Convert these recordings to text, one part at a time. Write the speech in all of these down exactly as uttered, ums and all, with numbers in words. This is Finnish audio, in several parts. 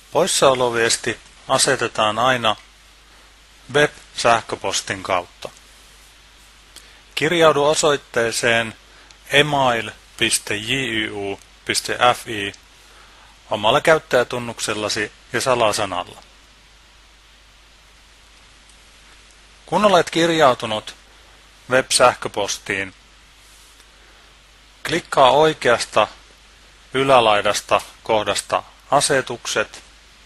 Poissaoloviesti asetetaan aina web-sähköpostin kautta. Kirjaudu osoitteeseen email piste j y u piste f i omalla käyttäjätunnuksellasi ja salasanalla. Kun olet kirjautunut web-sähköpostiin, klikkaa oikeasta ylälaidasta kohdasta asetukset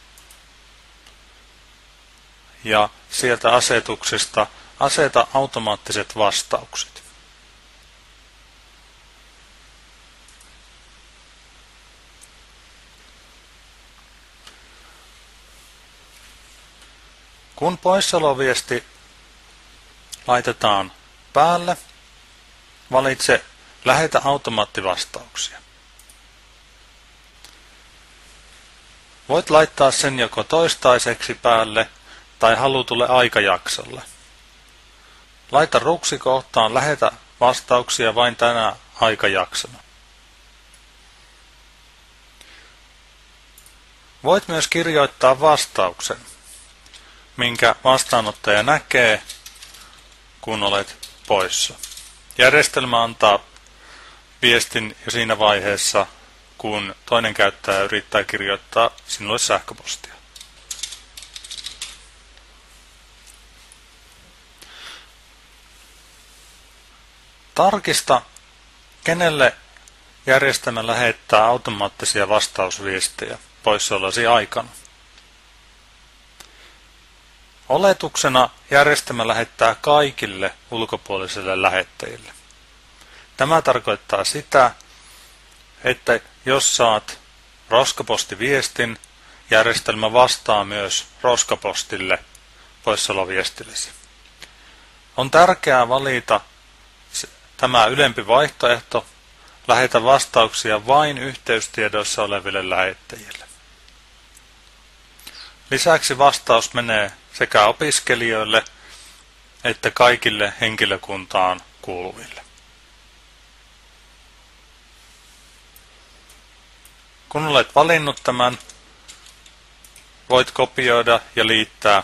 ja sieltä asetuksesta aseta automaattiset vastaukset. Kun poissaoloviesti laitetaan päälle, valitse Lähetä automaattivastauksia. Voit laittaa sen joko toistaiseksi päälle tai halutulle aikajaksolle. Laita ruksi kohtaan Lähetä vastauksia vain tänä aikajaksona. Voit myös kirjoittaa vastauksen, minkä vastaanottaja näkee, kun olet poissa. Järjestelmä antaa viestin jo siinä vaiheessa, kun toinen käyttäjä yrittää kirjoittaa sinulle sähköpostia. Tarkista, kenelle järjestelmä lähettää automaattisia vastausviestejä poissaolosi aikana. Oletuksena järjestelmä lähettää kaikille ulkopuolisille lähettäjille. Tämä tarkoittaa sitä, että jos saat roskapostiviestin, järjestelmä vastaa myös roskapostille poissaoloviestillesi. On tärkeää valita tämä ylempi vaihtoehto, lähetä vastauksia vain yhteystiedoissa oleville lähettäjille. Lisäksi vastaus menee sekä opiskelijoille että kaikille henkilökuntaan kuuluville. Kun olet valinnut tämän, voit kopioida ja liittää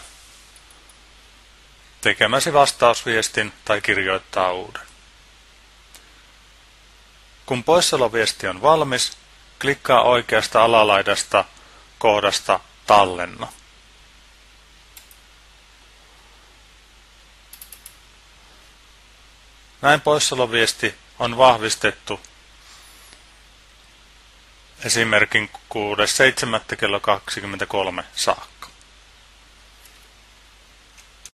tekemäsi vastausviestin tai kirjoittaa uuden. Kun poissaoloviesti on valmis, klikkaa oikeasta alalaidasta kohdasta Tallenna. Näin poissaoloviesti on vahvistettu esimerkin kuudes seitsemättä kello kaksikymmentäkolme saakka.